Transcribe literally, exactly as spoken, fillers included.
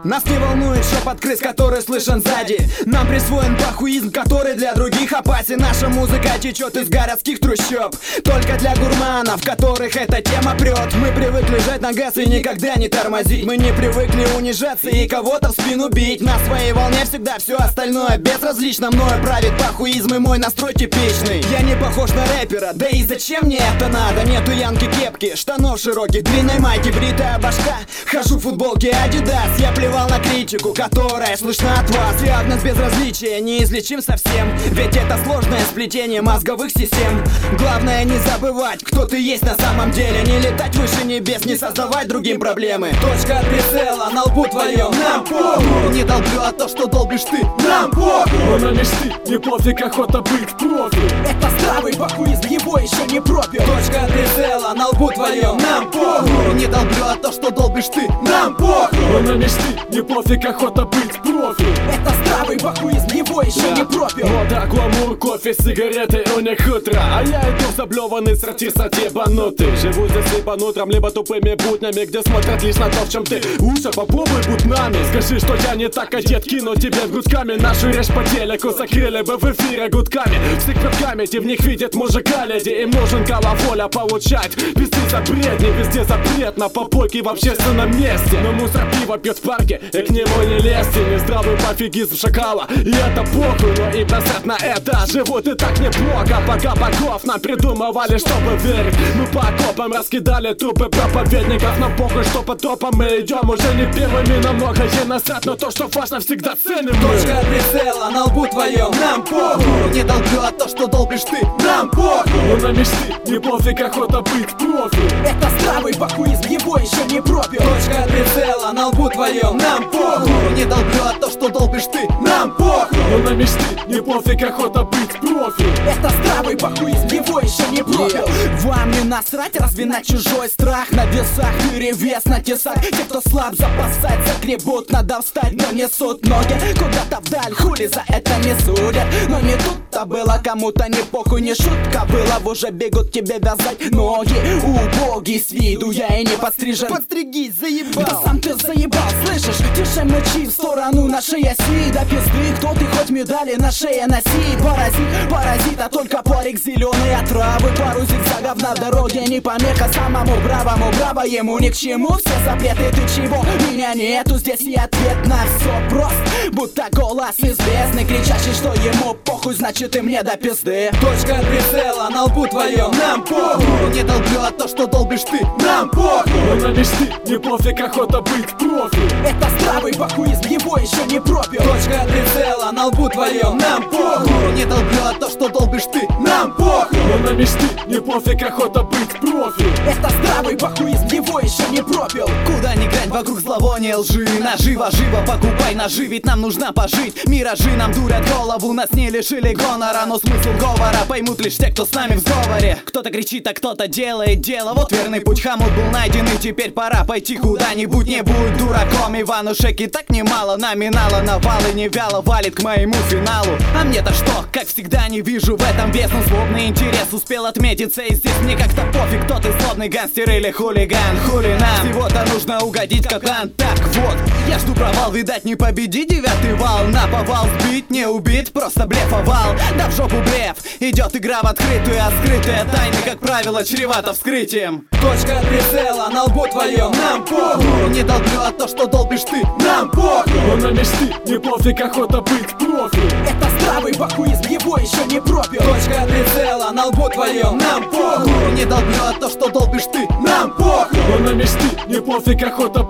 Нас не волнует шепот крыс, который слышен сзади. Нам присвоен похуизм, который для других опасен. Наша музыка течет из городских трущоб, только для гурманов, которых эта тема прет. Мы привыкли жать на газ и никогда не тормозить. Мы не привыкли унижаться и кого-то в спину бить. На своей волне всегда все остальное безразлично. Мною правит похуизм и мой настрой типичный. Я не похож на рэпера, да и зачем мне это надо? Нету янки кепки, штанов широких, длинной майки, бритая башка. Хожу в футболке Adidas. Я плевал на критику, которая слышна от вас. Диагноз безразличия неизлечим совсем, ведь это сложное сплетение мозговых систем. Главное не забывать, кто ты есть на самом деле. Не летать выше небес, не создавать другим проблемы. Точка от прицела на лбу твоем, нам похуй. Не долблю, а то, что долбишь ты, нам похуй. Но на мечты не пофиг, охота быть профи. Это здравый похуизм, его еще не пропил. Точка от прицела на лбу твоем, нам похуй. Не долблю, а то, что долбишь ты, нам похуй. Но на мечты не пофиг, охота быть профи. Это здравый похуизм, его еще не пропил. Мода, гламур, кофе, сигареты, у них утро. А я иду заблеванный с артистов ебанутый. Живу здесь либо утром, либо тупыми буднями, где смотрят лишь на то, в чем ты лучше, попробуй будь нами. Скажи, что я не так одет, кину тебе грудками. Нашу речь по телеку закрыли бы в эфире гудками. Все квитками, в них видят мужика леди. Им нужен головоля получать пизды за бредни. Везде запрет на попойки в общественном месте. Но мусор пиво пьет в парке, и к нему не лезьте. Нездравый пофигизм шакала, и это похуй. Но и плевать на это, живут и так неплохо. Пока богов нам придумывали, чтобы верить. Мы по окопам раскидали трупы проповедников. Нам похуй, что по тропам мы идем уже не первыми. Намного ей насрать, но то, что важно, всегда ценим мы. Точка от прицела на лбу твоем, нам похуй. Не долблю, а то, что долбишь ты, нам похуй. Но на мечты не пофиг, охота быть профи. Это здравый похуизм, его еще не пропил. Точка от прицела на лбу твоем, нам похуй. Не долблю, а то, что долбишь ты, нам похуй. Но на мечты не пофиг, охота быть профи. Это здравый похуизм, его еще не пропил. Вам не насрать, разве на чужой страх? На весах перевес на тесах. Те, кто слаб, запасать загребут. Надо встать, но несут ноги куда-то вдаль, хули за это не судят. Но не тут-то было, кому-то не похуй, не шутка была. Уже бегут тебе вязать ноги. Убогий с виду, я и не подстрижен. Подстригись, заебал. Да сам ты заебал, слышишь? Тише мочи в сторону нашей оси. До пизды, кто ты, хоть медали на шее носи. Паразит, паразит, а только парик зеленые травы. Пару зигзагов на дороге, не помеха самому бравому. Браво ему ни к чему, все запреты, ты чего? Меня нету, здесь и ответ на все прост. Будто голос из бездны, кричащий, что ему похуй, значит и мне до пизды. Точка от прицела на лбу твоем, нам похуй. Не долблю, а то, что долбишь ты, нам похуй. Но на мечты не пофиг, охота быть профи. Это здравый похуизм, его еще не пропил. Точка от прицела на лбу твоем, нам похуй. Не долблю, а то, что долбишь ты, нам похуй. Но на мечты не пофиг, охота быть профи. Это здравый похуизм, его еще не пропил. Куда ни глянь, вокруг зловония лжи. Наживо, живо, покупай ножи, ведь нам нужно пожить. Миражи нам дурят голову, нас не лишили гонора. Но смысл говора поймут лишь те, кто с нами в сговоре. Кто-то кричит, а кто-то делает дело. Вот верный путь, хомут был найден, и теперь пора пойти куда-нибудь. Не будь дураком, Иванушек и так немало номинала. Навал и не вяло валит к моему финалу. А мне-то что, как всегда не вижу в этом вес. Но злобный интерес успел отметиться, и здесь мне как-то пофиг, кто ты, злобный гангстер или хулиган. Хули нам, всего-то нужно угодить, капкан. Так вот, я жду провал, видать не победи девятый вал. На повал сбить, не убить, просто блефовал. Да в жопу блеф, идет игра в открытую. А скрытые тайны, как правило, чревато вскрытием. Точка от прицела на лбу твоем, нам похуй. Не долблю, а то, что долбишь ты, нам похуй. Но на мечты не пофиг, охота быть профи. Это здравый похуизм, его еще не пропил. Точка от прицела на лбу твоем, нам похуй. Не долблю, а то, что долбишь ты, нам похуй. Но на мечты не пофиг, охота